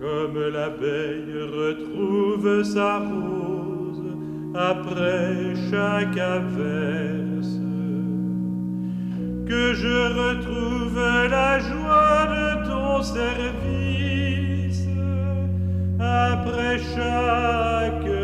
Comme l'abeille retrouve sa rose après chaque averse, que je retrouve la joie de ton service après chaque